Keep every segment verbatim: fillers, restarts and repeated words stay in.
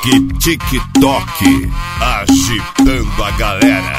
TikTok, agitando a galera.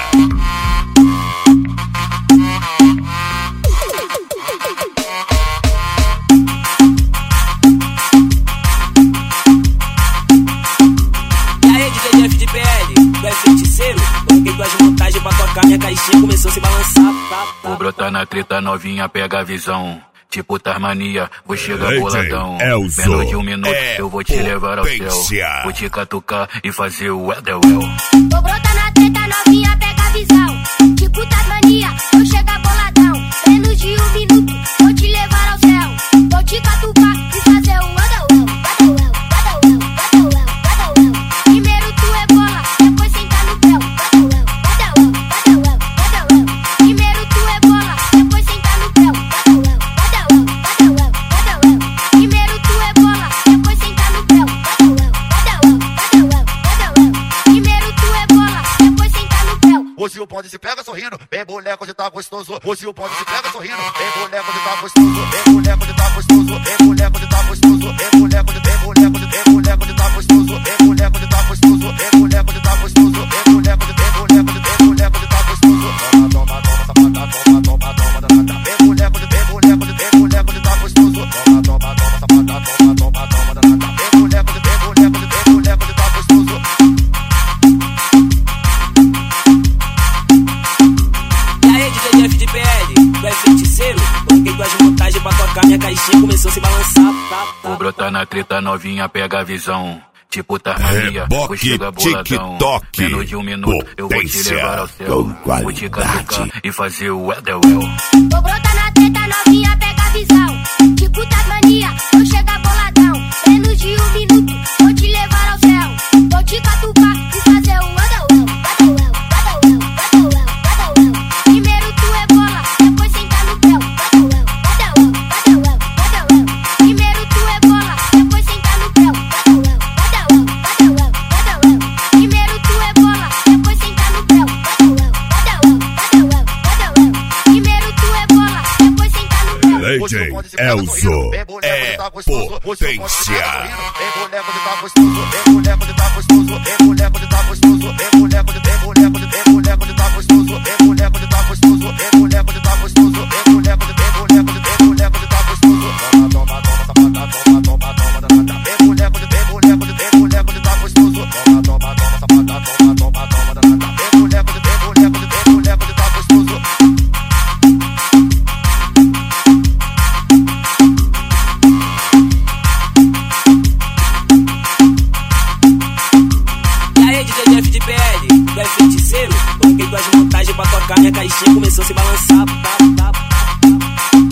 E aí, D J Jeff de P L, tu é feiticeiro? Coloquei tuas montagens pra tocar, minha caixinha começou a se balançar. Vou brotar na treta novinha, pega a visão. Tipo Tasmania, vou chegar boladão. Menos de um minuto é eu vou te levar ao potência. céu. Vou te catucar e fazer o Edelwell. Vou brotar na treta novinha, pega a visão. Tipo Tasmania, eu chego boladão. Menos de um minuto, vou te levar ao céu. Vou te catucar e fazer o Edelwell. Edelwell, Edelwell, Edelwell, Edelwell. Primeiro tu é bola, depois senta no pé. Edelwell, Edelwell, Edelwell, Edelwell. Primeiro tu é bola, depois senta no pé. Edelwell, Edelwell, Edelwell, Edelwell. Primeiro tu é bola, depois senta no pé. Edelwell, Edelwell, Edelwell, Edelwell. Primeiro tu é bola, depois senta no pé. Hoje o bonde se pega sorrindo, vem boneco de tá gostoso. Hoje o bonde se pega sorrindo, vem boneco de tá gostoso. Vem boneco de tá gostoso, vem boneco de tá gostoso. Vem boneco de, vem boneco de, vem boneco de tá gostoso. Vem boneco de tá gostoso, vem boneco de tá gostoso. Vem boneco de, vem boneco de, vem boneco de tá gostoso. Toma, toma, toma, safada, toma, toma, toma, danada. Vem boneco de, vem boneco de, vem boneco de tá gostoso. Toma, toma, toma, safada, toma, toma, toma, danada. Vem boneco de, vem boneco de, vem boneco de tá gostoso. Jeff de P L, tu é feiticeiro? Coloquei tuas montagens pra tocar, minha caixinha começou a se balançar. Vou brotar na treta novinha, pega a visão. Tipo Tasmania, vou chegar boladão. TikTok, Menos de um minuto eu vou te levar ao céu. com Vou te catucar e fazer o Edelwell. Vou brotar na treta novinha, pega a visão. Tipo Tasmania, eu chego boladão. Menos de um minuto, vou te levar ao céu. Vou te catucar e fazer o Edelwell. Edelwell, Edelwell, Edelwell, Edelwell. Primeiro tu é bola, depois senta no pé. Edelwell, Edelwell, Edelwell, Edelwell. Primeiro tu é bola, depois senta no pé. Edelwell, Edelwell, Edelwell, Edelwell. Primeiro tu é bola, depois senta no pé. Edelwell, Edelwell, Edelwell, Edelwell. Primeiro tu é bola, depois senta no pé. D J Elzo é potência. Vem boneco de tá gostoso, vem boneco de tá gostoso, vem boneco de tá gostoso, vem boneco de, vem boneco de, vem boneco de tá gostoso, vem boneco de tá gostoso, vem boneco de tá gostoso, vem boneco de, vem boneco de, vem boneco de tá gostoso. Toma, toma, toma, safada, toma, toma, toma, danada. Vem boneco de, vem boneco de, vem boneco de tá gostoso. Toma, toma, toma, safada, toma, toma, toma, danada. Vem boneco de, vem boneco de, vem boneco de tá gostoso. Jeff de P L, tu é feiticeiro? Coloquei tuas montagens pra tocar, minha caixinha começou a se balançar.